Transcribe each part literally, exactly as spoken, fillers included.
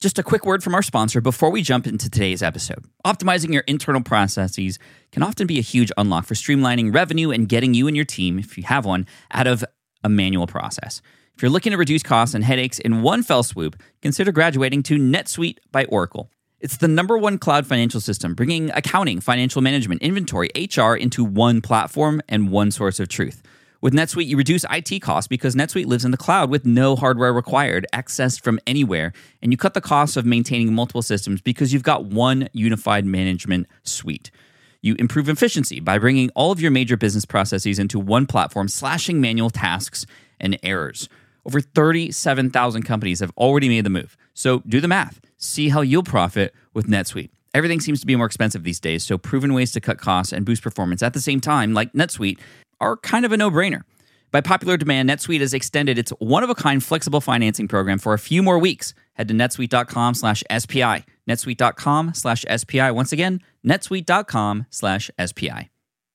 Just a quick word from our sponsor before we jump into today's episode. Optimizing your internal processes can often be a huge unlock for streamlining revenue and getting you and your team, if you have one, out of a manual process. If you're looking to reduce costs and headaches in one fell swoop, consider graduating to NetSuite by Oracle. It's the number one cloud financial system, bringing accounting, financial management, inventory, H R into one platform and one source of truth. With NetSuite, you reduce I T costs because NetSuite lives in the cloud with no hardware required, accessed from anywhere, and you cut the costs of maintaining multiple systems because you've got one unified management suite. You improve efficiency by bringing all of your major business processes into one platform, slashing manual tasks and errors. Over thirty-seven thousand companies have already made the move. So do the math. See how you'll profit with NetSuite. Everything seems to be more expensive these days, so proven ways to cut costs and boost performance at the same time, like NetSuite, are kind of a no-brainer. By popular demand, NetSuite has extended its one-of-a-kind flexible financing program for a few more weeks. Head to netsuite.com slash SPI. netsuite.com slash SPI. Once again, netsuite.com slash SPI.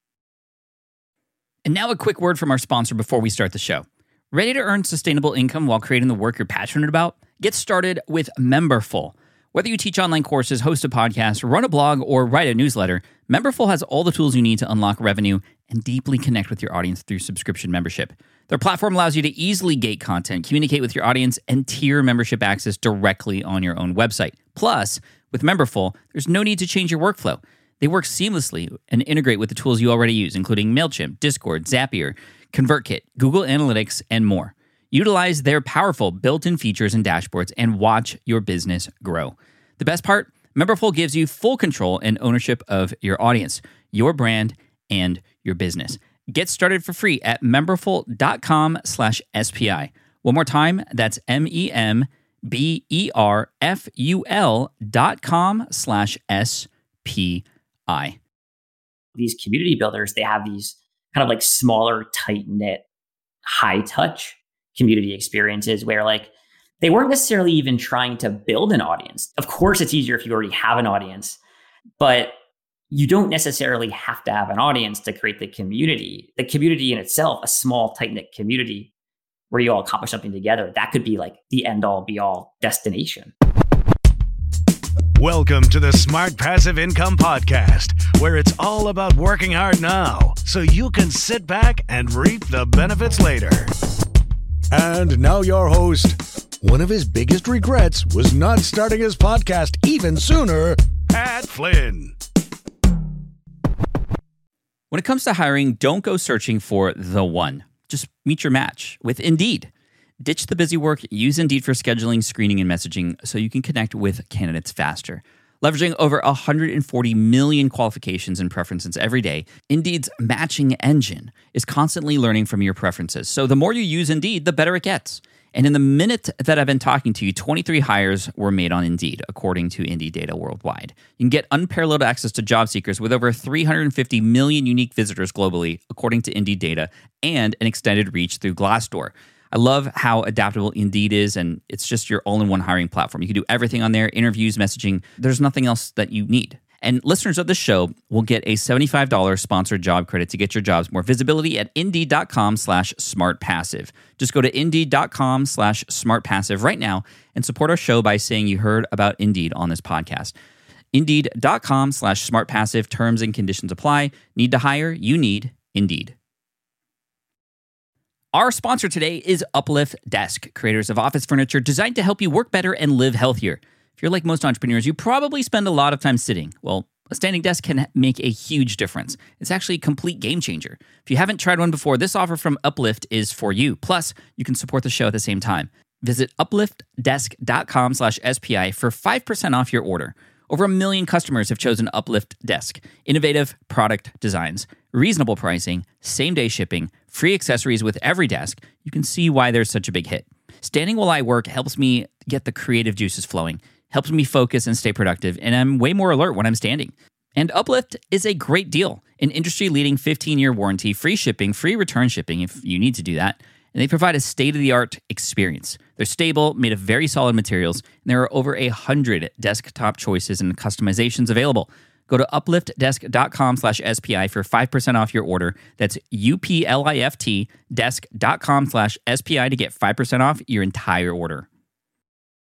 And now a quick word from our sponsor before we start the show. Ready to earn sustainable income while creating the work you're passionate about? Get started with Memberful. Whether you teach online courses, host a podcast, run a blog, or write a newsletter, Memberful has all the tools you need to unlock revenue and deeply connect with your audience through subscription membership. Their platform allows you to easily gate content, communicate with your audience, and tier membership access directly on your own website. Plus, with Memberful, there's no need to change your workflow. They work seamlessly and integrate with the tools you already use, including MailChimp, Discord, Zapier, ConvertKit, Google Analytics, and more. Utilize their powerful built-in features and dashboards and watch your business grow. The best part? Memberful gives you full control and ownership of your audience, your brand, and your business. Get started for free at memberful.com slash SPI. One more time, that's M-E-M-B-E-R-F-U-L dot com slash S-P-I. These community builders, they have these kind of like smaller, tight-knit, high-touch community experiences where like they weren't necessarily even trying to build an audience. Of course, it's easier if you already have an audience, but you don't necessarily have to have an audience to create the community. The community in itself, a small, tight-knit community where you all accomplish something together, that could be like the end-all, be-all destination. Welcome to the Smart Passive Income Podcast, where it's all about working hard now so you can sit back and reap the benefits later. And now your host. One of his biggest regrets was not starting his podcast even sooner, Pat Flynn. When it comes to hiring, don't go searching for the one. Just meet your match with Indeed. Ditch the busy work, use Indeed for scheduling, screening, and messaging so you can connect with candidates faster. Leveraging over one hundred forty million qualifications and preferences every day, Indeed's matching engine is constantly learning from your preferences. So the more you use Indeed, the better it gets. And in the minute that I've been talking to you, twenty-three hires were made on Indeed, according to Indeed data worldwide. You can get unparalleled access to job seekers with over three hundred fifty million unique visitors globally, according to Indeed data, and an extended reach through Glassdoor. I love how adaptable Indeed is, and it's just your all-in-one hiring platform. You can do everything on there, interviews, messaging. There's nothing else that you need. And listeners of this show will get a seventy-five dollars sponsored job credit to get your jobs more visibility at Indeed.com slash SmartPassive. Just go to Indeed.com slash SmartPassive right now and support our show by saying you heard about Indeed on this podcast. Indeed.com slash SmartPassive. Terms and conditions apply. Need to hire? You need Indeed. Our sponsor today is Uplift Desk, creators of office furniture designed to help you work better and live healthier. If you're like most entrepreneurs, you probably spend a lot of time sitting. Well, a standing desk can make a huge difference. It's actually a complete game changer. If you haven't tried one before, this offer from Uplift is for you. Plus, you can support the show at the same time. Visit upliftdesk.com slash SPI for five percent off your order. Over a million customers have chosen Uplift Desk. Innovative product designs, reasonable pricing, same-day shipping, free accessories with every desk. You can see why there's such a big hit. Standing while I work helps me get the creative juices flowing, helps me focus and stay productive, and I'm way more alert when I'm standing. And Uplift is a great deal. An industry-leading fifteen-year warranty, free shipping, free return shipping if you need to do that, and they provide a state-of-the-art experience. They're stable, made of very solid materials, and there are over a hundred desktop choices and customizations available. Go to upliftdesk.com slash SPI for five percent off your order. That's U-P-L-I-F-T desk.com slash SPI to get five percent off your entire order.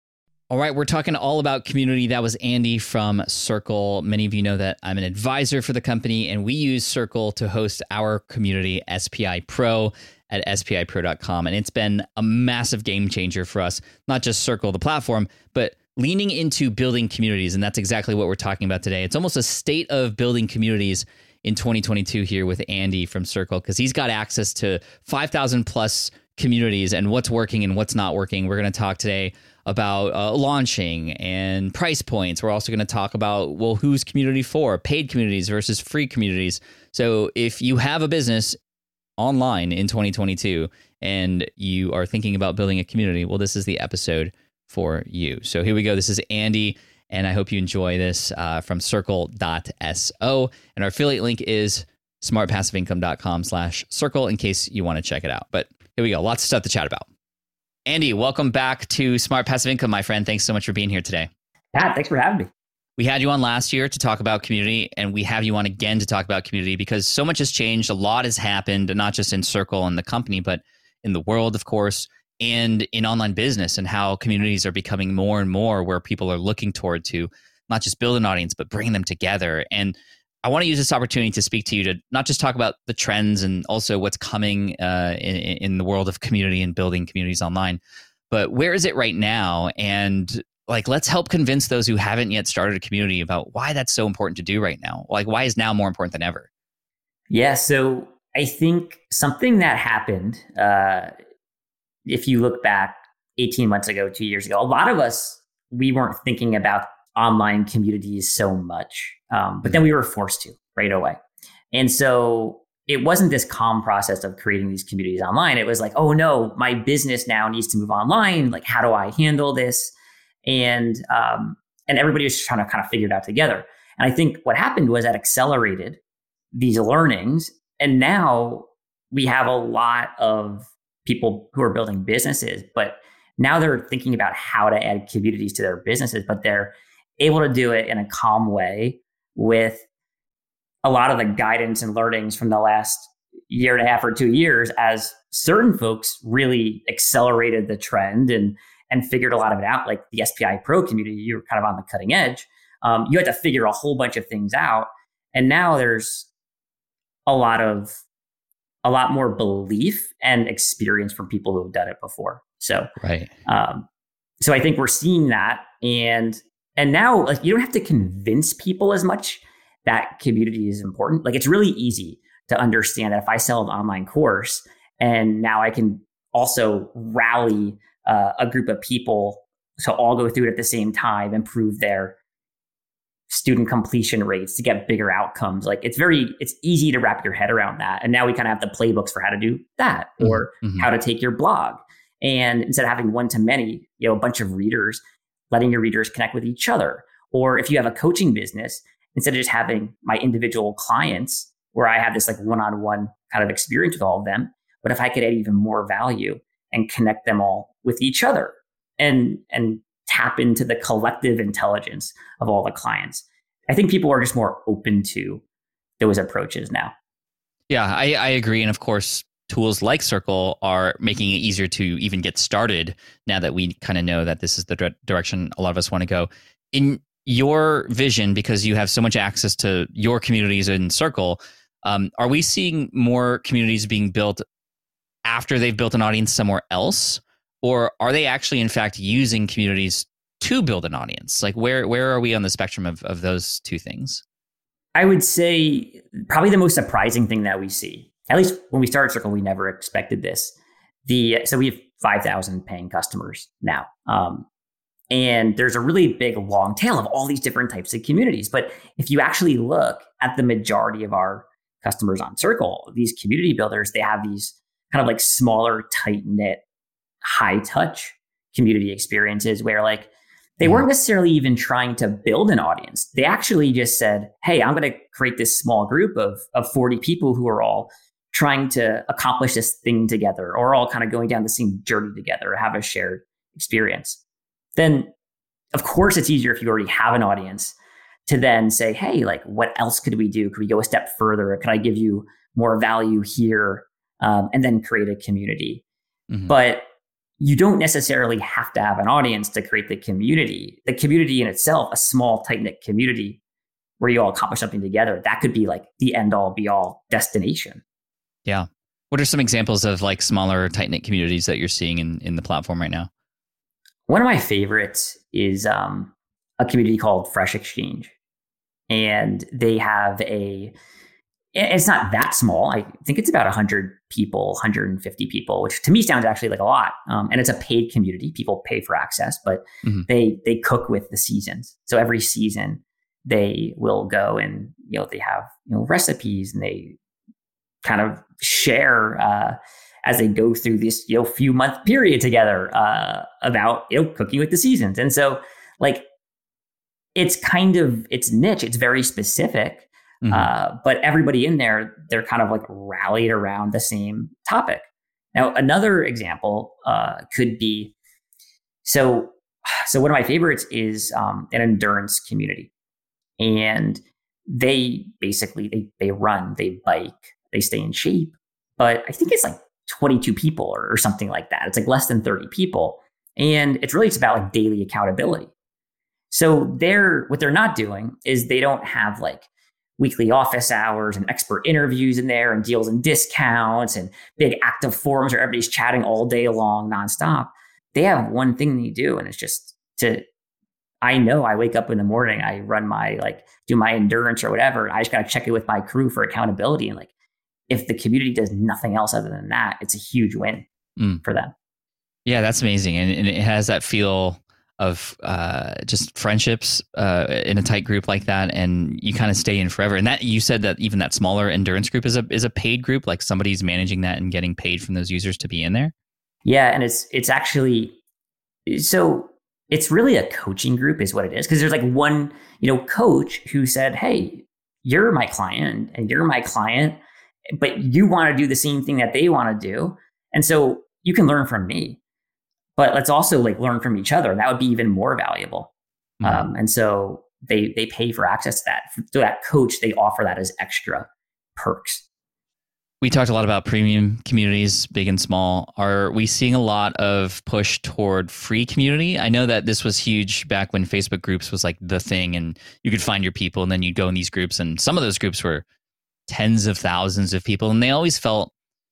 All right, we're talking all about community. That was Andy from Circle. Many of you know that I'm an advisor for the company, and we use Circle to host our community, S P I Pro, at S P I pro dot com. And it's been a massive game changer for us, not just Circle, the platform, but leaning into building communities. And that's exactly what we're talking about today. It's almost a state of building communities in twenty twenty-two here with Andy from Circle, because he's got access to five thousand plus communities and what's working and what's not working. We're going to talk today about uh, launching and price points. We're also going to talk about, well, who's community for, paid communities versus free communities. So if you have a business online in twenty twenty-two and you are thinking about building a community, well, this is the episode for you. So here we go. This is Andy, and I hope you enjoy this uh, from circle dot so. And our affiliate link is smart passive income dot com slash circle in case you want to check it out. But here we go. Lots of stuff to chat about. Andy, welcome back to Smart Passive Income, my friend. Thanks so much for being here today. Pat, thanks for having me. We had you on last year to talk about community, and we have you on again to talk about community because so much has changed. A lot has happened, not just in Circle and the company, but in the world, of course, and in online business, and how communities are becoming more and more where people are looking toward to not just build an audience, but bring them together. And I want to use this opportunity to speak to you to not just talk about the trends and also what's coming uh, in, in the world of community and building communities online, but where is it right now? And like, let's help convince those who haven't yet started a community about why that's so important to do right now. Like, why is now more important than ever? Yeah, so I think something that happened, uh, if you look back eighteen months ago, two years ago, a lot of us, we weren't thinking about online communities so much, um, but then we were forced to right away. And so it wasn't this calm process of creating these communities online. It was like, oh no, my business now needs to move online. Like, how do I handle this? And um, and everybody was trying to kind of figure it out together. And I think what happened was that accelerated these learnings. And now we have a lot of people who are building businesses, but now they're thinking about how to add communities to their businesses, but they're able to do it in a calm way with a lot of the guidance and learnings from the last year and a half or two years as certain folks really accelerated the trend and and figured a lot of it out. Like the S P I Pro community, you were kind of on the cutting edge. Um, you had to figure a whole bunch of things out. And now there's a lot of a lot more belief and experience from people who have done it before. So, right. Um, so I think we're seeing that. And And now, like, you don't have to convince people as much that community is important. Like, it's really easy to understand that if I sell an online course and now I can also rally uh, a group of people to all go through it at the same time, improve their student completion rates to get bigger outcomes. Like, it's very, it's easy to wrap your head around that. And now we kind of have the playbooks for how to do that, or mm-hmm. how to take your blog. And instead of having one to many, you know, a bunch of readers, letting your readers connect with each other. Or if you have a coaching business, instead of just having my individual clients where I have this like one-on-one kind of experience with all of them, but if I could add even more value and connect them all with each other and, and tap into the collective intelligence of all the clients, I think people are just more open to those approaches now. Yeah, I, I agree. And of course, tools like Circle are making it easier to even get started now that we kind of know that this is the dire- direction a lot of us want to go. In your vision, because you have so much access to your communities in Circle, um, are we seeing more communities being built after they've built an audience somewhere else? Or are they actually, in fact, using communities to build an audience? Like, where where are we on the spectrum of, of those two things? I would say probably the most surprising thing that we see, at least when we started Circle, we never expected this. The so we have five thousand paying customers now. Um, and there's a really big long tail of all these different types of communities. But if you actually look at the majority of our customers on Circle, these community builders, they have these kind of like smaller, tight-knit, high-touch community experiences where like they weren't necessarily even trying to build an audience. They actually just said, hey, I'm going to create this small group of, of forty people who are all trying to accomplish this thing together, or all kind of going down the same journey together, or have a shared experience. Then, of course, it's easier if you already have an audience to then say, hey, like, what else could we do? Could we go a step further? Could I give you more value here? Um, and then create a community. Mm-hmm. But you don't necessarily have to have an audience to create the community. The community in itself, a small, tight-knit community where you all accomplish something together, that could be like the end-all, be-all destination. Yeah. What are some examples of like smaller, tight-knit communities that you're seeing in, in the platform right now? One of my favorites is um, a community called Fresh Exchange. And they have a, it's not that small. I think it's about one hundred people, one hundred fifty people, which to me sounds actually like a lot. Um, and it's a paid community. People pay for access, but mm-hmm. they they cook with the seasons. So every season they will go and, you know, they have, you know, recipes, and they kind of share uh, as they go through this, you know, few month period together uh, about, you know, cooking with the seasons. And so like, it's kind of, it's niche, it's very specific, mm-hmm. uh, but everybody in there, they're kind of like rallied around the same topic. Now, another example uh, could be, so, so one of my favorites is um, an endurance community. And they basically, they, they run, they bike, they stay in shape, but I think it's like twenty-two people or, or something like that. It's like less than thirty people. And it's really, it's about like daily accountability. So they're, what they're not doing is they don't have like weekly office hours and expert interviews in there and deals and discounts and big active forums where everybody's chatting all day long nonstop. They have one thing they do, and it's just to, I know I wake up in the morning, I run my, like do my endurance or whatever. I just got to check it with my crew for accountability. And like, if the community does nothing else other than that, it's a huge win mm. for them. Yeah, that's amazing. And, and it has that feel of uh, just friendships uh, in a tight group like that, and you kind of stay in forever. And that, you said that even that smaller endurance group is a is a paid group, like somebody's managing that and getting paid from those users to be in there. Yeah, and it's it's actually, so it's really a coaching group is what it is, because there's like one, you know, coach who said, "Hey, you're my client, and you're my client, but you want to do the same thing that they want to do, and so you can learn from me. But let's also like learn from each other." And that would be even more valuable. Mm-hmm. Um, and so they they pay for access to that. So that coach, they offer that as extra perks. We talked a lot about premium communities, big and small. Are we seeing a lot of push toward free community? I know that this was huge back when Facebook groups was like the thing, and you could find your people, and then you'd go in these groups, and some of those groups were tens of thousands of people, and they always felt,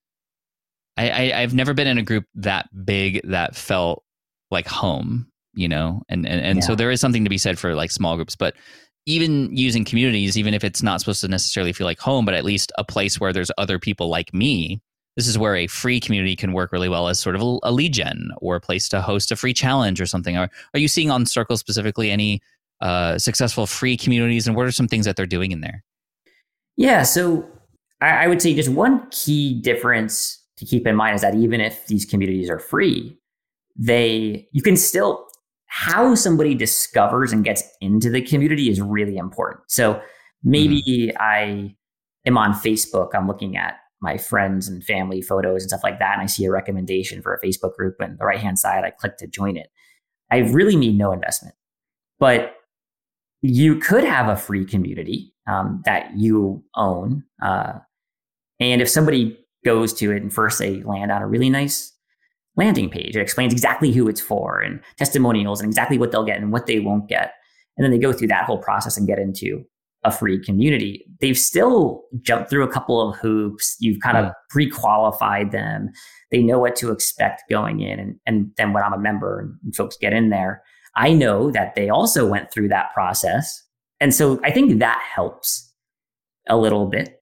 I, I, I've never been in a group that big that felt like home, you know, and and, and yeah. So there is something to be said for like small groups, but even using communities, even if it's not supposed to necessarily feel like home, but at least a place where there's other people like me, this is where a free community can work really well as sort of a, a lead gen or a place to host a free challenge or something. Are, are you seeing on Circle specifically any uh, successful free communities, and what are some things that they're doing in there? Yeah, so I, I would say just one key difference to keep in mind is that even if these communities are free, they you can still, how somebody discovers and gets into the community is really important. So maybe mm-hmm. I am on Facebook, I'm looking at my friends and family photos and stuff like that, and I see a recommendation for a Facebook group, and the right-hand side, I click to join it. I really need no investment. But you could have a free community um, that you own. Uh, and if somebody goes to it and first they land on a really nice landing page, it explains exactly who it's for and testimonials and exactly what they'll get and what they won't get. And then they go through that whole process and get into a free community. They've still jumped through a couple of hoops. You've kind of pre-qualified them. They know what to expect going in. And, and then when I'm a member and folks get in there, I know that they also went through that process. And so I think that helps a little bit.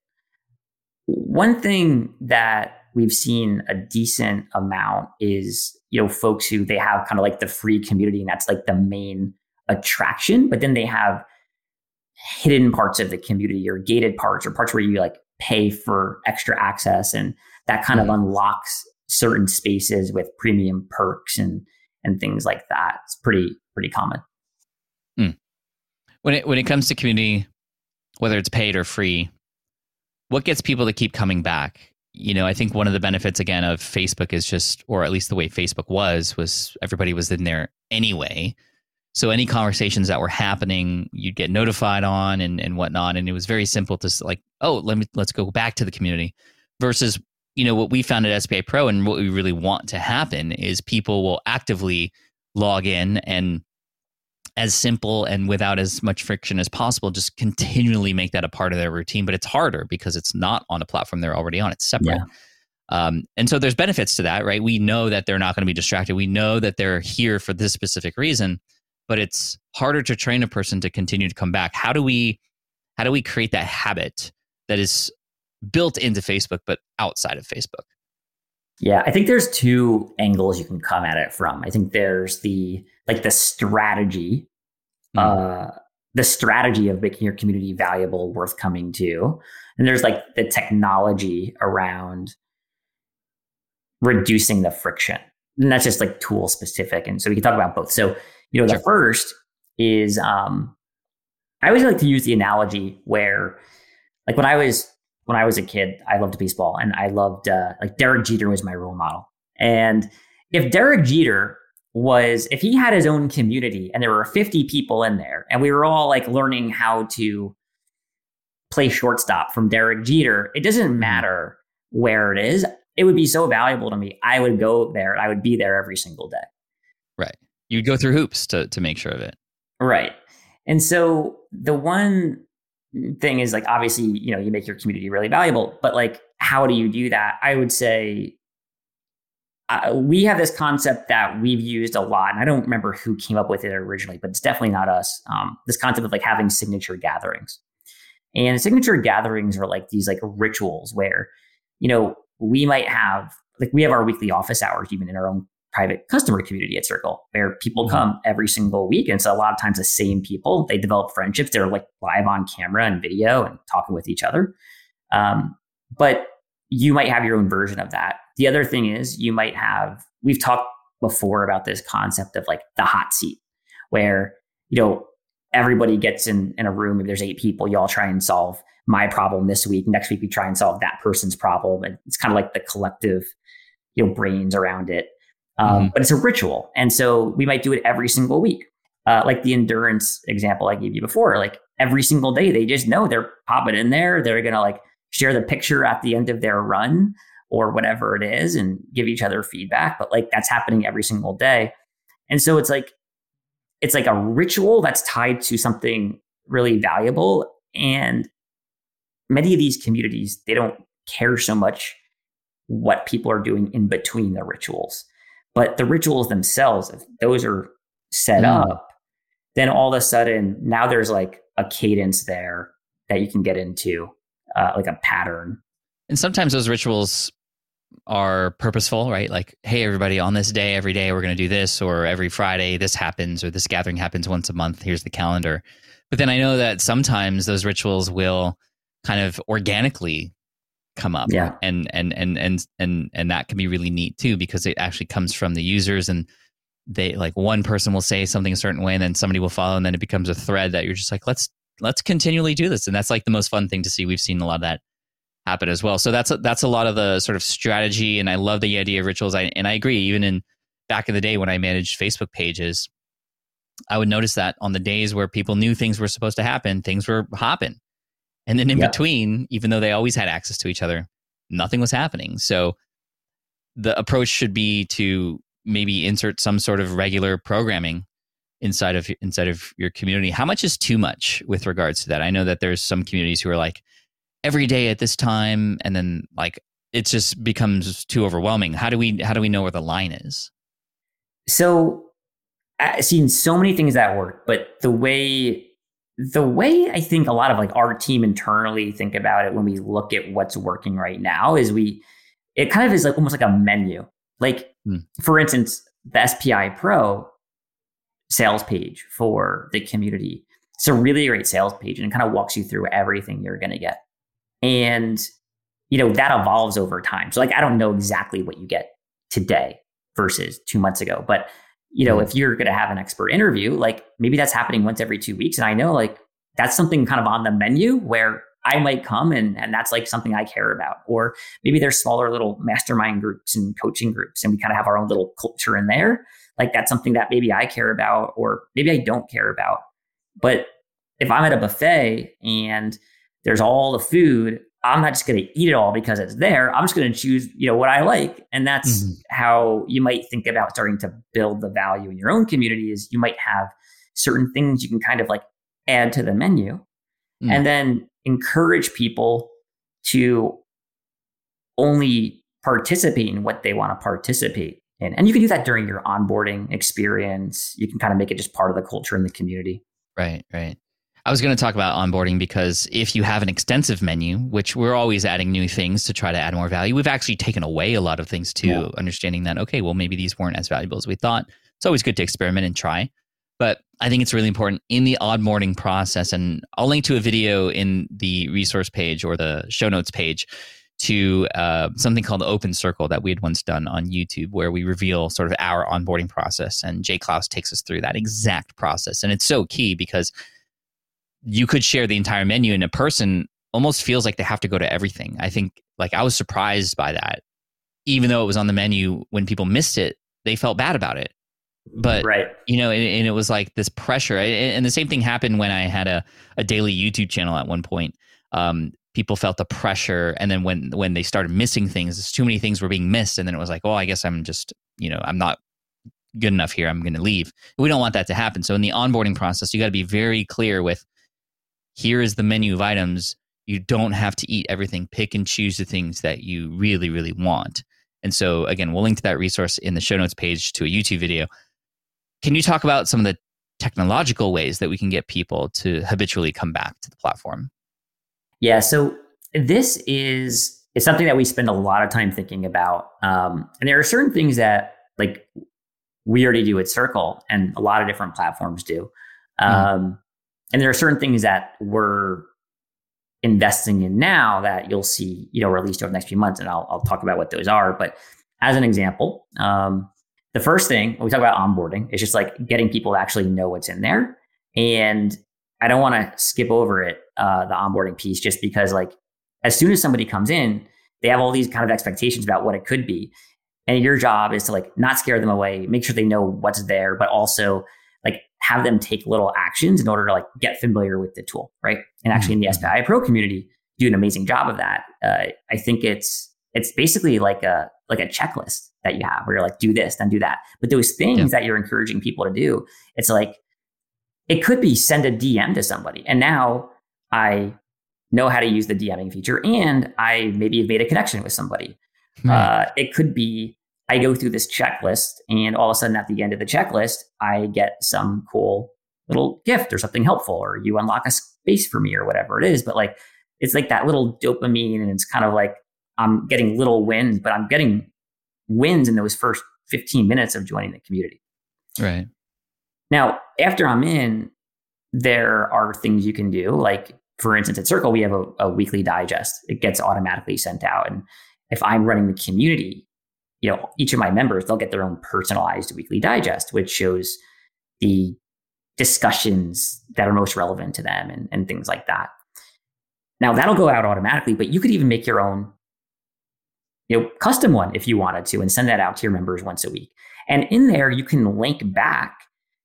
One thing that we've seen a decent amount is, you know, folks who they have kind of like the free community, and that's like the main attraction, but then they have hidden parts of the community or gated parts or parts where you like pay for extra access, and that kind mm-hmm. of unlocks certain spaces with premium perks and and things like that. It's pretty pretty common. Mm. When it when it comes to community, whether it's paid or free, what gets people to keep coming back? You know, I think one of the benefits again of Facebook is just, or at least the way Facebook was, was everybody was in there anyway. So any conversations that were happening, you'd get notified on and, and whatnot. And it was very simple to like, oh, let me, let's go back to the community versus you know, what we found at S B I Pro and what we really want to happen is people will actively log in and as simple and without as much friction as possible, just continually make that a part of their routine. But it's harder because it's not on a platform they're already on. It's separate. Yeah. Um, and so there's benefits to that, right? We know that they're not going to be distracted. We know that they're here for this specific reason, but it's harder to train a person to continue to come back. How do we, how do we create that habit that is built into Facebook, but outside of Facebook? Yeah, I think there's two angles you can come at it from. I think there's the like the strategy, mm. uh, the strategy of making your community valuable, worth coming to, and there's like the technology around reducing the friction, and that's just like tool specific. And so we can talk about both. So you know, the sure. first is um, I always like to use the analogy where, like when I was When I was a kid, I loved baseball, and I loved uh, like Derek Jeter was my role model. And if Derek Jeter was, if he had his own community and there were fifty people in there, and we were all like learning how to play shortstop from Derek Jeter, it doesn't matter where it is. It would be so valuable to me. I would go there. I would be there every single day. Right. You'd go through hoops to to make sure of it. Right. And so the one thing is like, obviously, you know, you make your community really valuable, but like, how do you do that? I would say uh, we have this concept that we've used a lot, and I don't remember who came up with it originally, but it's definitely not us. Um, this concept of like having signature gatherings, and signature gatherings are like these like rituals where, you know, we might have like, we have our weekly office hours, even in our own private customer community at Circle, where people come every single week. And so a lot of times the same people, they develop friendships. They're like live on camera and video and talking with each other. Um, but you might have your own version of that. The other thing is you might have, we've talked before about this concept of like the hot seat, where, you know, everybody gets in, in a room. If there's eight people, you all try and solve my problem this week. Next week, we try and solve that person's problem. And it's kind of like the collective, you know, brains around it. Um, mm-hmm. But it's a ritual. And so we might do it every single week. Uh, like the endurance example I gave you before, like every single day, they just know they're popping in there. They're going to like share the picture at the end of their run or whatever it is and give each other feedback. But like that's happening every single day. And so it's like, it's like a ritual that's tied to something really valuable. And many of these communities, they don't care so much what people are doing in between the rituals. But the rituals themselves, if those are set mm. up, then all of a sudden now there's like a cadence there that you can get into, uh, like a pattern. And sometimes those rituals are purposeful, right? Like, hey, everybody, on this day, every day, we're going to do this, or every Friday, this happens, or this gathering happens once a month. Here's the calendar. But then I know that sometimes those rituals will kind of organically come up, yeah. and and and and and and that can be really neat too, because it actually comes from the users, and they like one person will say something a certain way, and then somebody will follow, and then it becomes a thread that you're just like, let's let's continually do this, and that's like the most fun thing to see. We've seen a lot of that happen as well. So that's a, that's a lot of the sort of strategy, and I love the idea of rituals. I and I agree. Even in back in the day when I managed Facebook pages, I would notice that on the days where people knew things were supposed to happen, things were hopping. And then in yeah. between, even though they always had access to each other, nothing was happening. So the approach should be to maybe insert some sort of regular programming inside of inside of your community. How much is too much with regards to that? I know that there's some communities who are like every day at this time, and then like it just becomes too overwhelming. How do we how do we know where the line is? So I've seen so many things that work, but the way The way I think a lot of like our team internally think about it when we look at what's working right now is we, it kind of is like almost like a menu. Like mm. for instance, the S P I Pro sales page for the community. It's a really great sales page, and it kind of walks you through everything you're going to get. And, you know, that evolves over time. So like, I don't know exactly what you get today versus two months ago, but you know, if you're going to have an expert interview, like maybe that's happening once every two weeks. And I know like that's something kind of on the menu where I might come and, and that's like something I care about. Or maybe there's smaller little mastermind groups and coaching groups, and we kind of have our own little culture in there. Like that's something that maybe I care about, or maybe I don't care about. But if I'm at a buffet and there's all the food, I'm not just going to eat it all because it's there. I'm just going to choose, you know, what I like. And that's mm-hmm. how you might think about starting to build the value in your own community. Is you might have certain things you can kind of like add to the menu mm. and then encourage people to only participate in what they want to participate in. And you can do that during your onboarding experience. You can kind of make it just part of the culture in the community. Right, right. I was going to talk about onboarding because if you have an extensive menu, which we're always adding new things to try to add more value, we've actually taken away a lot of things too, yeah. understanding that, okay, well, maybe these weren't as valuable as we thought. It's always good to experiment and try. But I think it's really important in the onboarding process, and I'll link to a video in the resource page or the show notes page to uh, something called the Open Circle that we had once done on YouTube, where we reveal sort of our onboarding process. And Jay Clouse takes us through that exact process. And it's so key because you could share the entire menu and a person almost feels like they have to go to everything. I think like I was surprised by that. Even though it was on the menu, when people missed it, they felt bad about it. But, right. you know, and, and it was like this pressure. And the same thing happened when I had a, a daily YouTube channel at one point. Um, people felt the pressure. And then when, when they started missing things, too many things were being missed. And then it was like, oh, I guess I'm just, you know, I'm not good enough here. I'm going to leave. We don't want that to happen. So in the onboarding process, you got to be very clear with, here is the menu of items. You don't have to eat everything. Pick and choose the things that you really, really want. And so again, we'll link to that resource in the show notes page to a YouTube video. Can you talk about some of the technological ways that we can get people to habitually come back to the platform? Yeah, so this is it's something that we spend a lot of time thinking about. Um, and there are certain things that like we already do at Circle and a lot of different platforms do. Um, mm. And there are certain things that we're investing in now that you'll see, you know, released over the next few months. And I'll, I'll talk about what those are. But as an example, um, the first thing when we talk about onboarding is just like getting people to actually know what's in there. And I don't want to skip over it, uh, the onboarding piece, just because like as soon as somebody comes in, they have all these kind of expectations about what it could be. And your job is to like not scare them away, make sure they know what's there, but also like have them take little actions in order to like get familiar with the tool, right? And actually in the S P I Pro community, do an amazing job of that. Uh, I think it's it's basically like a like a checklist that you have where you're like, do this, then do that. But those things yeah. that you're encouraging people to do, it's like, it could be send a D M to somebody. And now I know how to use the DMing feature and I maybe have made a connection with somebody. Hmm. Uh, it could be, I go through this checklist and all of a sudden at the end of the checklist, I get some cool little gift or something helpful, or you unlock a space for me or whatever it is. But like, it's like that little dopamine and it's kind of like, I'm getting little wins, but I'm getting wins in those first fifteen minutes of joining the community. Right. Now, after I'm in, there are things you can do. Like, for instance, at Circle, we have a, a weekly digest. It gets automatically sent out. And if I'm running the community, you know, each of my members, they'll get their own personalized weekly digest, which shows the discussions that are most relevant to them and, and things like that. Now, that'll go out automatically, but you could even make your own, you know, custom one if you wanted to, and send that out to your members once a week. And in there, you can link back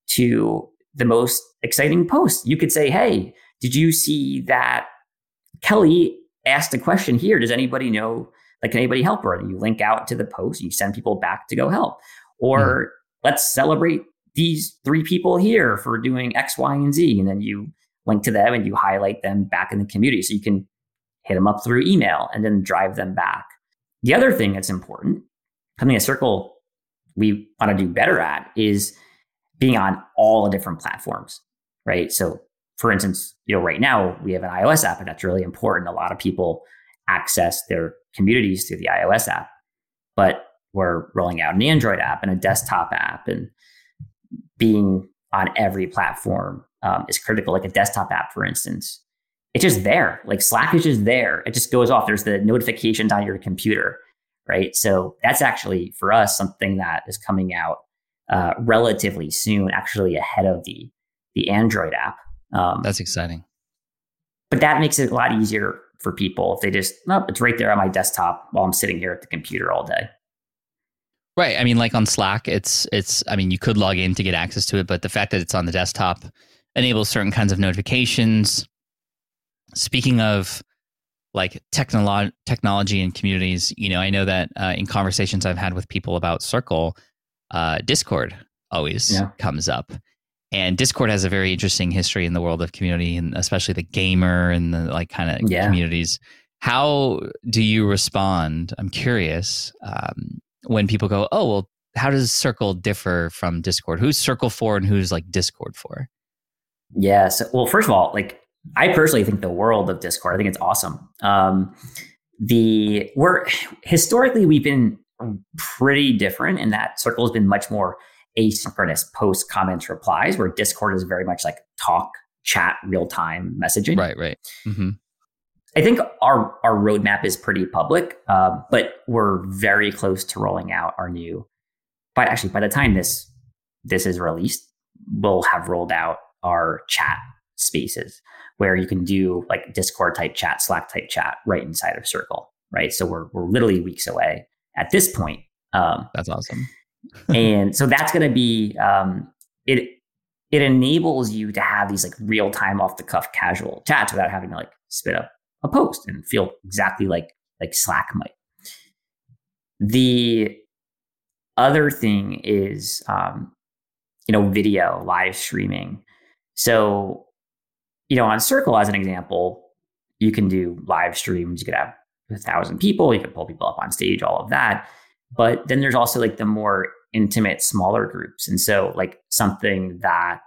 to the most exciting posts. You could say, hey, did you see that Kelly asked a question here? Does anybody know, like, can anybody help her? And you link out to the post, you send people back to go help. Or mm-hmm. let's celebrate these three people here for doing X, Y, and Z. And then you link to them and you highlight them back in the community. So you can hit them up through email and then drive them back. The other thing that's important, something at Circle we want to do better at, is being on all the different platforms, right? So for instance, you know, right now we have an iOS app and that's really important. A lot of people access their communities through the iOS app, but we're rolling out an Android app and a desktop app, and being on every platform um, is critical. Like a desktop app, for instance, it's just there. Like Slack is just there. It just goes off. There's the notifications on your computer, right? So that's actually for us something that is coming out uh, relatively soon, actually ahead of the the Android app. Um, that's exciting. But that makes it a lot easier for people if they just, oh, it's right there on my desktop while I'm sitting here at the computer all day. Right. I mean, like on Slack, it's, it's, I mean, you could log in to get access to it, but the fact that it's on the desktop enables certain kinds of notifications. Speaking of like technolo- technology and communities, you know, I know that uh, in conversations I've had with people about Circle, uh, Discord always yeah. comes up. And Discord has a very interesting history in the world of community, and especially the gamer and the like kind of yeah. communities. How do you respond? I'm curious um, when people go, oh, well, how does Circle differ from Discord? Who's Circle for and who's like Discord for? Yeah. So, well, first of all, like I personally think the world of Discord, I think it's awesome. Um, the we're historically we've been pretty different in that Circle has been much more asynchronous post comments replies, where Discord is very much like talk, chat, real time messaging. Right. Right. Mm-hmm. I think our our roadmap is pretty public, uh, but we're very close to rolling out our new. But actually, by the time this this is released, we'll have rolled out our chat spaces where you can do like Discord type chat, Slack type chat right inside of Circle. Right, so we're we're literally weeks away at this point. Um, That's awesome. And so that's going to be um, it. It enables you to have these like real time, off the cuff, casual chats without having to like spit up a post and feel exactly like like Slack might. The other thing is, um, you know, video live streaming. So, you know, on Circle as an example, you can do live streams. You could have a thousand people. You could pull people up on stage, all of that. But then there's also like the more intimate, smaller groups. And so like something that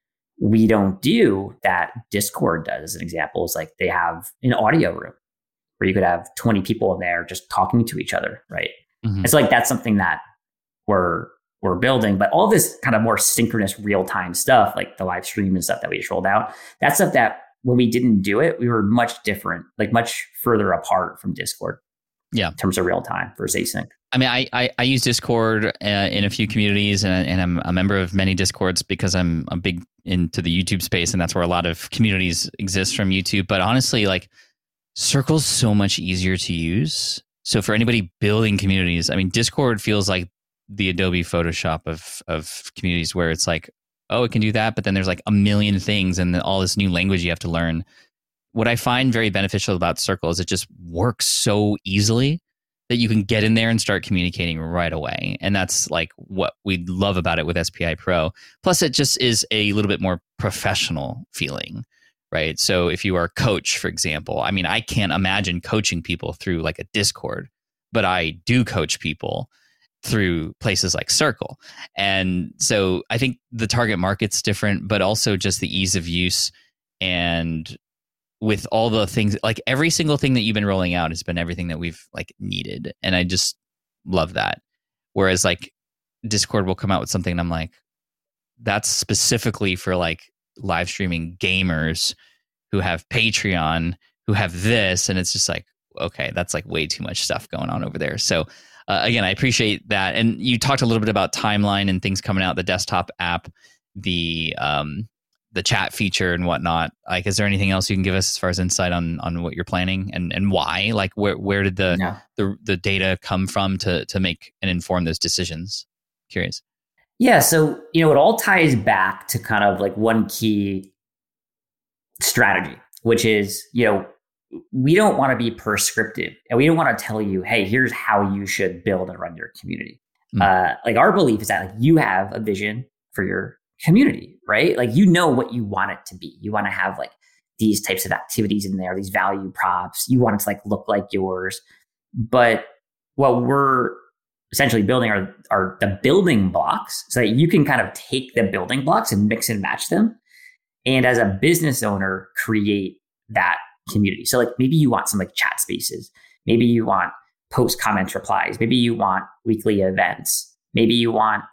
we don't do that Discord does, as an example, is like they have an audio room where you could have twenty people in there just talking to each other, right? Mm-hmm. And so like that's something that we're we're building. But all this kind of more synchronous, real-time stuff, like the live stream and stuff that we just rolled out, that's stuff that when we didn't do it, we were much different, like much further apart from Discord. Yeah, in terms of real time versus async. I mean, I, I, I use Discord uh, in a few communities, and, and I'm a member of many Discords because I'm I'm big into the YouTube space, and that's where a lot of communities exist from YouTube. But honestly, like Circle's so much easier to use. So for anybody building communities, I mean, Discord feels like the Adobe Photoshop of of communities, where it's like, oh, it can do that, but then there's like a million things and then all this new language you have to learn. What I find very beneficial about Circle is it just works so easily that you can get in there and start communicating right away. And that's like what we love about it with S P I Pro. Plus, it just is a little bit more professional feeling, right? So if you are a coach, for example, I mean, I can't imagine coaching people through like a Discord, but I do coach people through places like Circle. And so I think the target market's different, but also just the ease of use. And with all the things, like every single thing that you've been rolling out has been everything that we've like needed. And I just love that. Whereas like Discord will come out with something and I'm like, that's specifically for like live streaming gamers who have Patreon, who have this. And it's just like, okay, that's like way too much stuff going on over there. So uh, again, I appreciate that. And you talked a little bit about timeline and things coming out, the desktop app, the, um, the chat feature and whatnot. Like, is there anything else you can give us as far as insight on on what you're planning and, and why? Like, where where did the, no. the the data come from to to make and inform those decisions? Curious. Yeah, so you know, it all ties back to kind of like one key strategy, which is, you know, we don't want to be prescriptive, and we don't want to tell you, hey, here's how you should build and run your community. Mm. Uh, like our belief is that like you have a vision for your community, right? Like, you know what you want it to be. You want to have like these types of activities in there, these value props. You want it to like look like yours. But what we're essentially building are, are the building blocks so that you can kind of take the building blocks and mix and match them. And as a business owner, create that community. So like maybe you want some like chat spaces. Maybe you want post comments replies. Maybe you want weekly events. Maybe you want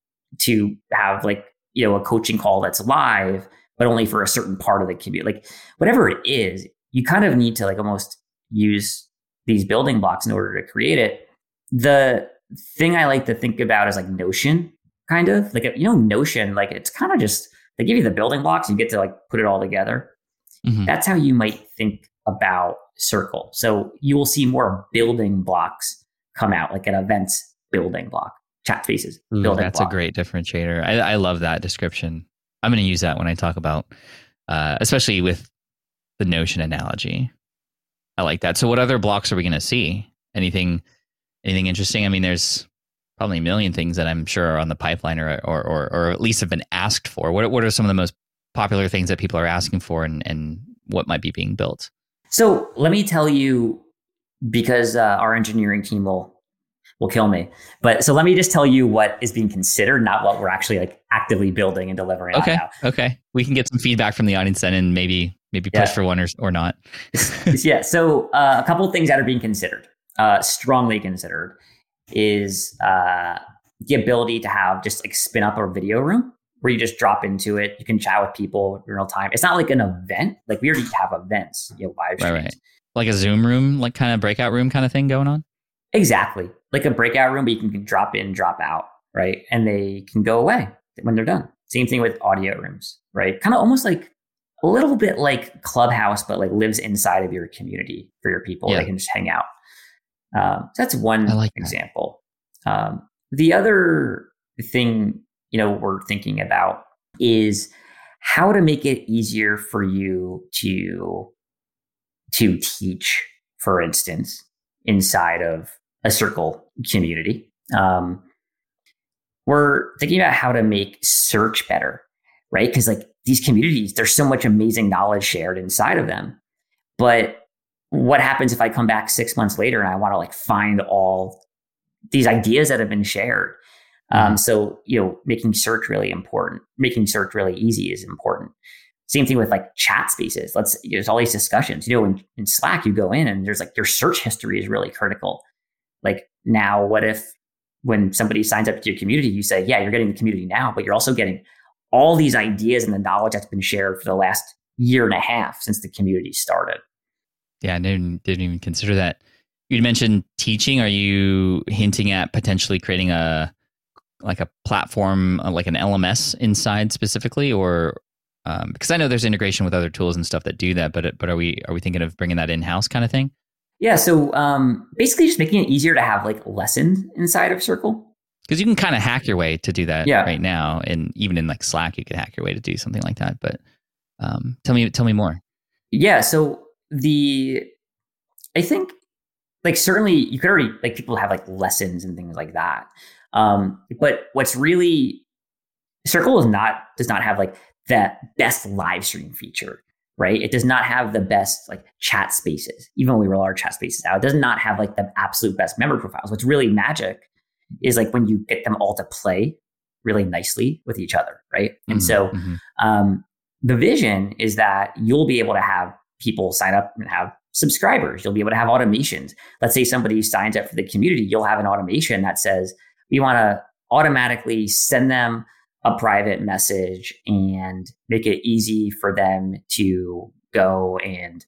to have like, you know, a coaching call that's live, but only for a certain part of the community. Like whatever it is, you kind of need to like almost use these building blocks in order to create it. The thing I like to think about is like Notion, kind of like, you know, Notion, like it's kind of just, they give you the building blocks and you get to like put it all together. Mm-hmm. That's how you might think about Circle. So you will see more building blocks come out, like an events building block. Chat spaces. Ooh, that's block. A great differentiator. I, I love that description. I'm going to use that when I talk about, uh, especially with the Notion analogy. I like that. So what other blocks are we going to see? Anything, anything interesting? I mean, there's probably a million things that I'm sure are on the pipeline or, or, or, or at least have been asked for. What, what are some of the most popular things that people are asking for, and, and what might be being built? So let me tell you, because uh, our engineering team will will kill me. But so let me just tell you what is being considered, not what we're actually like actively building and delivering. Okay. On now. Okay. We can get some feedback from the audience then, and maybe maybe push yeah. for one or or not. yeah. So uh, a couple of things that are being considered, uh, strongly considered, is uh, the ability to have just like spin up a video room where you just drop into it. You can chat with people in real time. It's not like an event. Like we already have events, you know, live streams. Right, right. Like a Zoom room, like kind of breakout room kind of thing going on? Exactly. Like a breakout room, but you can drop in, drop out, right? And they can go away when they're done. Same thing with audio rooms, right? Kind of almost like a little bit like Clubhouse, but like lives inside of your community for your people. Yeah. They can just hang out. Um, so that's one like example. That. Um, the other thing, you know, we're thinking about is how to make it easier for you to, to teach, for instance, inside of a Circle community. Um, we're thinking about how to make search better, right? Because like these communities, there's so much amazing knowledge shared inside of them. But what happens if I come back six months later and I want to like find all these ideas that have been shared? Um, so, you know, making search really important, making search really easy is important. Same thing with like chat spaces. Let's, there's all these discussions, you know, in, in Slack, you go in and there's like your search history is really critical. Like now, what if when somebody signs up to your community, you say, yeah, you're getting the community now, but you're also getting all these ideas and the knowledge that's been shared for the last year and a half since the community started. Yeah, I didn't, didn't even consider that. You mentioned teaching. Are you hinting at potentially creating a, like a platform, like an L M S inside specifically, or um, because I know there's integration with other tools and stuff that do that, but but are we are we thinking of bringing that in-house kind of thing? Yeah, so um, basically just making it easier to have like lessons inside of Circle. Because you can kind of hack your way to do that yeah. right now, and even in like Slack, you can hack your way to do something like that. But um, tell me tell me more. Yeah, so the I think like certainly you could already like people have like lessons and things like that. Um, but what's really Circle is not does not have like the best live stream feature, right? It does not have the best like chat spaces. Even when we roll our chat spaces out, it does not have like the absolute best member profiles. What's really magic is like when you get them all to play really nicely with each other, right? Mm-hmm, and so mm-hmm. um, the vision is that you'll be able to have people sign up and have subscribers. You'll be able to have automations. Let's say somebody signs up for the community, you'll have an automation that says, we want to automatically send them a private message and make it easy for them to go and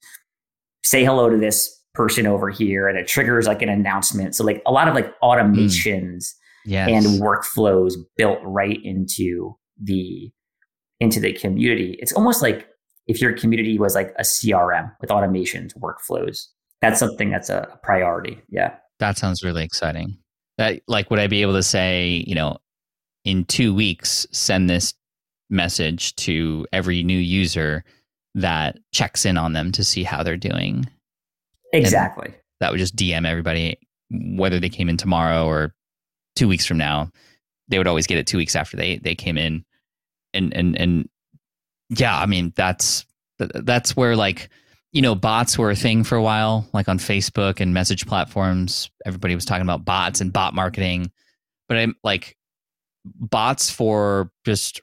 say hello to this person over here. And it triggers like an announcement. So like a lot of like automations mm. yes. and workflows built right into the, into the community. It's almost like if your community was like a C R M with automations, workflows, that's something that's a priority. Yeah. That sounds really exciting. That like, would I be able to say, you know, in two weeks, send this message to every new user that checks in on them to see how they're doing? Exactly. And that would just D M everybody, whether they came in tomorrow or two weeks from now. They would always get it two weeks after they they came in, and and and yeah, I mean that's that's where like. You know, bots were a thing for a while, like on Facebook and message platforms. Everybody was talking about bots and bot marketing. But I'm like bots for just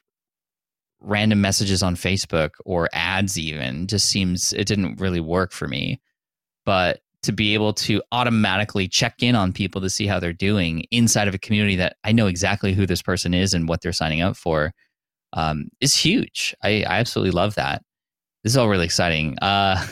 random messages on Facebook or ads even just seems, it didn't really work for me. But to be able to automatically check in on people to see how they're doing inside of a community that I know exactly who this person is and what they're signing up for um, is huge. I, I absolutely love that. This is all really exciting. Uh,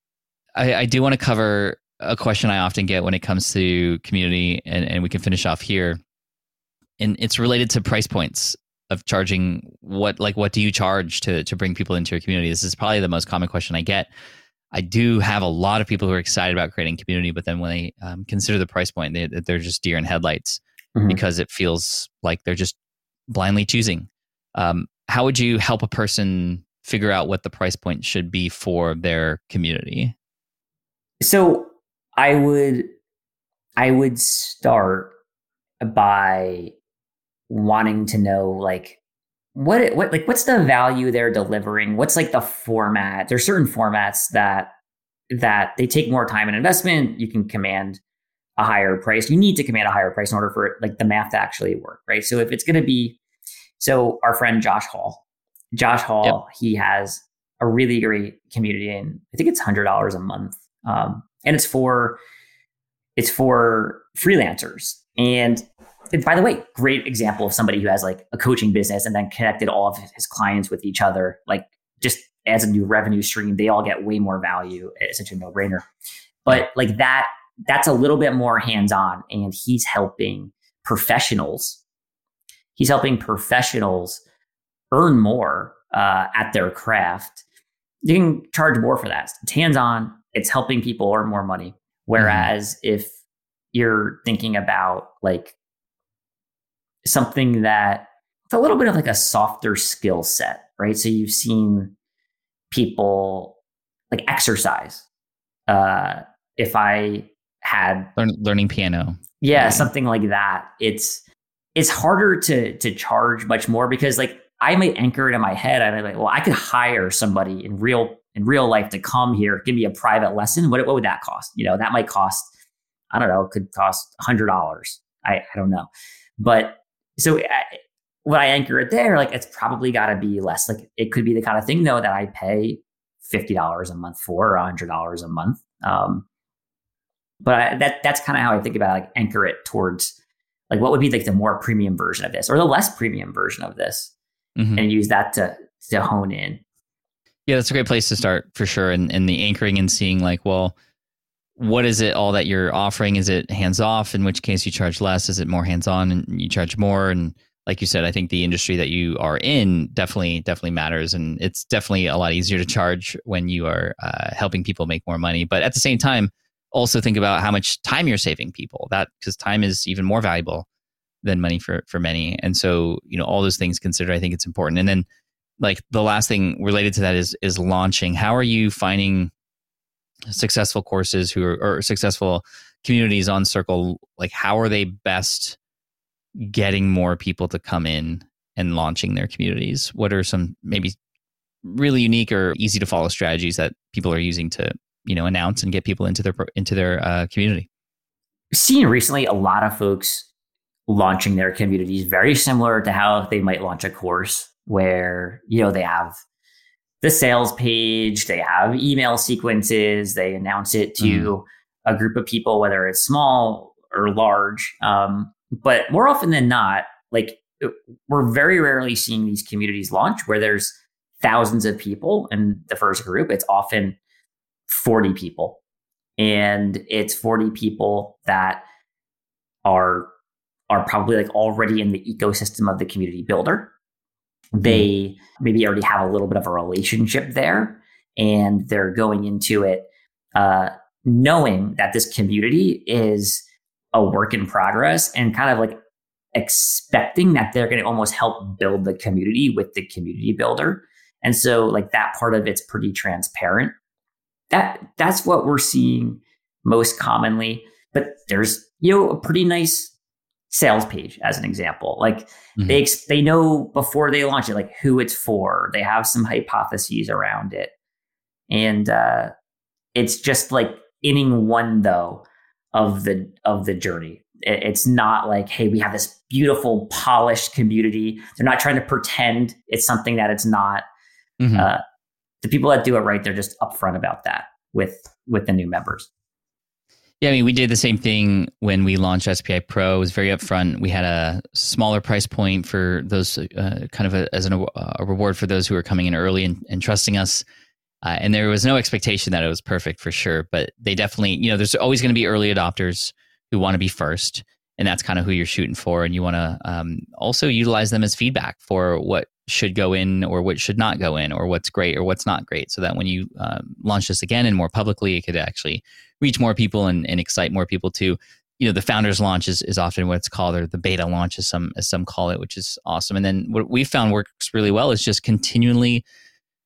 I, I do want to cover a question I often get when it comes to community, and, and we can finish off here. And it's related to price points of charging. What like what do you charge to to bring people into your community? This is probably the most common question I get. I do have a lot of people who are excited about creating community, but then when they um, consider the price point, they, they're just deer in headlights mm-hmm. because it feels like they're just blindly choosing. Um, how would you help a person figure out what the price point should be for their community? So I would, I would start by wanting to know like what, what, like what's the value they're delivering? What's like the format? There's certain formats that that they take more time and investment. You can command a higher price. You need to command a higher price in order for it, like the math to actually work, right? So if it's going to be, so our friend Josh Hall, Josh Hall, yep. he has a really great community, and I think it's one hundred dollars a month, um, and it's for it's for freelancers. And by the way, great example of somebody who has like a coaching business and then connected all of his clients with each other, like just adds a new revenue stream. They all get way more value. It's such a no-brainer. But like that, that's a little bit more hands-on, and he's helping professionals. He's helping professionals earn more uh, at their craft. You can charge more for that. It's hands-on. It's helping people earn more money. Whereas mm-hmm. if you're thinking about like something that it's a little bit of like a softer skill set, right? So you've seen people like exercise. Uh, if I had Learn, learning piano, yeah, yeah, something like that, it's it's harder to to charge much more because like I might anchor it in my head. I'm like, well, I could hire somebody in real in real life to come here, give me a private lesson. What what would that cost? You know, that might cost, I don't know, it could cost a hundred dollars. I I don't know, but so. I, When I anchor it there, like it's probably got to be less. Like it could be the kind of thing though that I pay fifty dollars a month for, or one hundred dollars a month. Um, but I, that that's kind of how I think about it, like anchor it towards like what would be like the more premium version of this or the less premium version of this, mm-hmm. and use that to to hone in. Yeah, that's a great place to start for sure. And and the anchoring and seeing like, well, what is it all that you're offering? Is it hands off? In which case you charge less? Is it more hands on and you charge more? And like you said, I think the industry that you are in definitely, definitely matters. And it's definitely a lot easier to charge when you are uh, helping people make more money. But at the same time, also think about how much time you're saving people, that because time is even more valuable than money for, for many. And so, you know, all those things considered, I think it's important. And then like the last thing related to that is, is launching. How are you finding successful courses who are, or successful communities on Circle? Like, how are they best getting more people to come in and launching their communities? What are some maybe really unique or easy to follow strategies that people are using to, you know, announce and get people into their into their uh, community? Seen recently a lot of folks launching their communities very similar to how they might launch a course, where you know they have the sales page, they have email sequences, they announce it to mm-hmm. a group of people, whether it's small or large. Um, But more often than not, like we're very rarely seeing these communities launch where there's thousands of people in the first group. It's often forty people, and it's forty people that are are probably like already in the ecosystem of the community builder. They maybe already have a little bit of a relationship there, and they're going into it uh, knowing that this community is a work in progress and kind of like expecting that they're going to almost help build the community with the community builder. And so like that part of it's pretty transparent. That that's what we're seeing most commonly. But there's, you know, a pretty nice sales page as an example. Like mm-hmm. they they know before they launch it, like who it's for. They have some hypotheses around it. And uh, it's just like inning one though of the of the journey. It's not like, hey, we have this beautiful, polished community. They're not trying to pretend it's something that it's not. Mm-hmm. Uh, the people that do it right, they're just upfront about that with with the new members. Yeah, I mean, we did the same thing when we launched S P I Pro. It was very upfront. We had a smaller price point for those, uh, kind of a, as an, a reward for those who are coming in early and, and trusting us. Uh, and there was no expectation that it was perfect for sure, but they definitely, you know, there's always going to be early adopters who want to be first, and that's kind of who you're shooting for. And you want to um, also utilize them as feedback for what should go in or what should not go in, or what's great or what's not great, so that when you um, launch this again and more publicly, it could actually reach more people and, and excite more people too. You know, the founders launch is, is often what it's called, or the beta launch as some as some call it, which is awesome. And then what we found works really well is just continually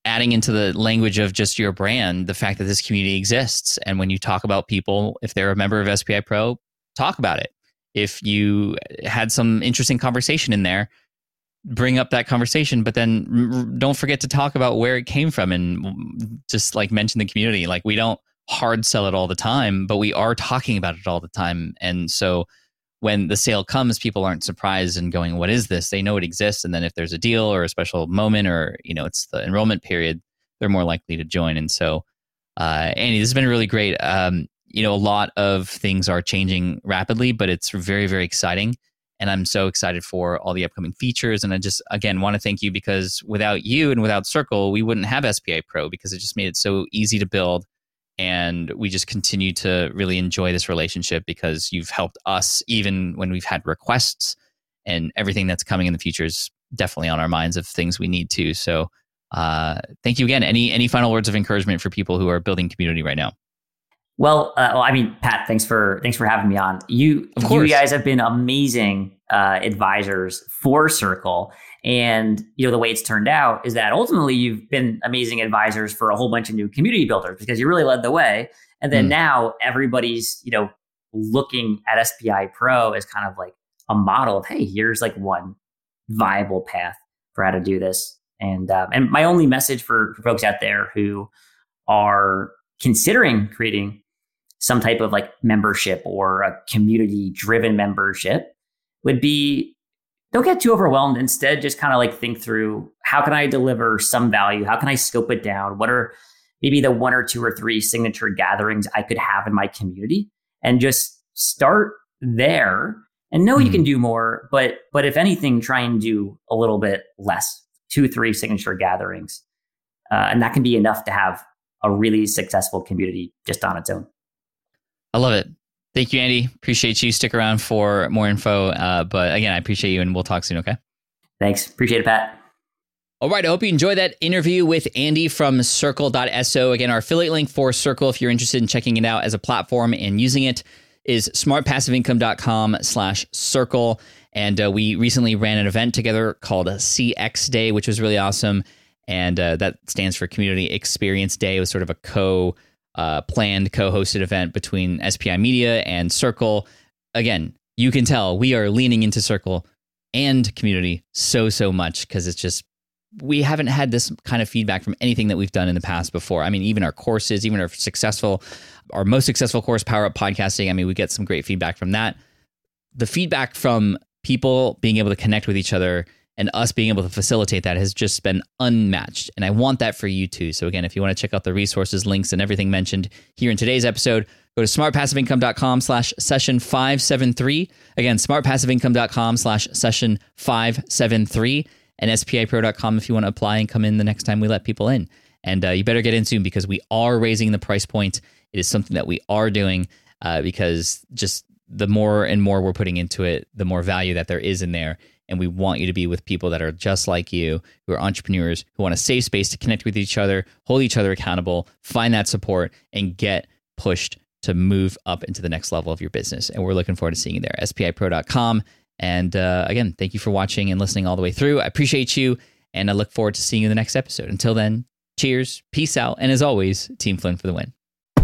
adding into the language of just your brand, the fact that this community exists. And when you talk about people, if they're a member of S P I Pro, talk about it. If you had some interesting conversation in there, bring up that conversation, but then r- don't forget to talk about where it came from and just like mention the community. Like we don't hard sell it all the time, but we are talking about it all the time. And so when the sale comes, people aren't surprised and going, what is this? They know it exists. And then if there's a deal or a special moment or, you know, it's the enrollment period, they're more likely to join. And so, uh, Andy, this has been really great. Um, you know, a lot of things are changing rapidly, but it's very, very exciting. And I'm so excited for all the upcoming features. And I just, again, want to thank you because without you and without Circle, we wouldn't have S P I Pro because it just made it so easy to build. And we just continue to really enjoy this relationship because you've helped us even when we've had requests, and everything that's coming in the future is definitely on our minds of things we need to. So uh, thank you again. Any any final words of encouragement for people who are building community right now? Well, uh, well, I mean, Pat, thanks for thanks for having me on. You, of course. You guys have been amazing uh, advisors for Circle, and you know the way it's turned out is that ultimately you've been amazing advisors for a whole bunch of new community builders because you really led the way. And then mm. now everybody's you know looking at S P I Pro as kind of like a model of, hey, here's like one viable path for how to do this. And um, and my only message for, for folks out there who are considering creating some type of like membership or a community driven membership would be, don't get too overwhelmed. Instead, just kind of like think through, how can I deliver some value? How can I scope it down? What are maybe the one or two or three signature gatherings I could have in my community? And just start there and know mm-hmm. you can do more, but but if anything, try and do a little bit less, two, three signature gatherings. Uh, and that can be enough to have a really successful community just on its own. I love it. Thank you, Andy. Appreciate you. Stick around for more info. Uh, but again, I appreciate you and we'll talk soon, okay? Thanks. Appreciate it, Pat. All right. I hope you enjoyed that interview with Andy from Circle dot so. Again, our affiliate link for Circle, if you're interested in checking it out as a platform and using it, is smartpassiveincome.com slash circle. And uh, we recently ran an event together called C X Day, which was really awesome. And uh, that stands for Community Experience Day. It was sort of a co uh, planned, co-hosted event between S P I Media and Circle. Again, you can tell we are leaning into Circle and community so, so much because it's just, we haven't had this kind of feedback from anything that we've done in the past before. I mean, even our courses, even our successful, our most successful course, Power Up Podcasting, I mean, we get some great feedback from that. The feedback from people being able to connect with each other and us being able to facilitate that has just been unmatched. And I want that for you too. So again, if you want to check out the resources, links, and everything mentioned here in today's episode, go to smartpassiveincome.com slash session 573. Again, smartpassiveincome.com slash session 573 and S P I pro dot com if you want to apply and come in the next time we let people in. And uh, you better get in soon because we are raising the price point. It is something that we are doing uh, because just the more and more we're putting into it, the more value that there is in there. And we want you to be with people that are just like you, who are entrepreneurs, who want a safe space to connect with each other, hold each other accountable, find that support, and get pushed to move up into the next level of your business. And we're looking forward to seeing you there, S P I pro dot com. And uh, again, thank you for watching and listening all the way through. I appreciate you, and I look forward to seeing you in the next episode. Until then, cheers, peace out, and as always, Team Flynn for the win.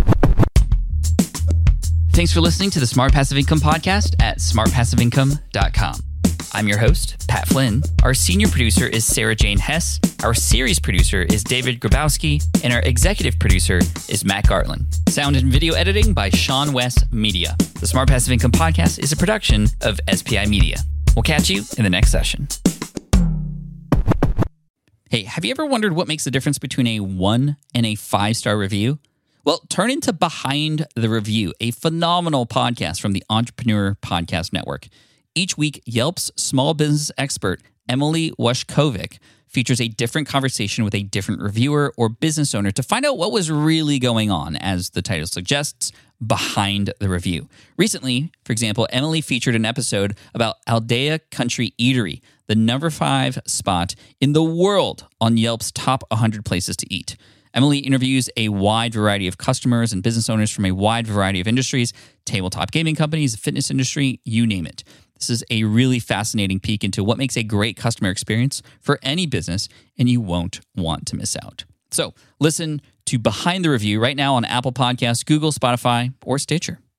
Thanks for listening to the Smart Passive Income Podcast at smart passive income dot com. I'm your host, Pat Flynn. Our senior producer is Sarah Jane Hess. Our series producer is David Grabowski. And our executive producer is Matt Gartland. Sound and video editing by Sean West Media. The Smart Passive Income Podcast is a production of S P I Media. We'll catch you in the next session. Hey, have you ever wondered what makes the difference between a one and a five-star review? Well, turn into Behind the Review, a phenomenal podcast from the Entrepreneur Podcast Network. Each week, Yelp's small business expert, Emily Washkovic, features a different conversation with a different reviewer or business owner to find out what was really going on, as the title suggests, behind the review. Recently, for example, Emily featured an episode about Aldea Country Eatery, the number five spot in the world on Yelp's top one hundred places to eat. Emily interviews a wide variety of customers and business owners from a wide variety of industries, tabletop gaming companies, the fitness industry, you name it. This is a really fascinating peek into what makes a great customer experience for any business, and you won't want to miss out. So listen to Behind the Review right now on Apple Podcasts, Google, Spotify, or Stitcher.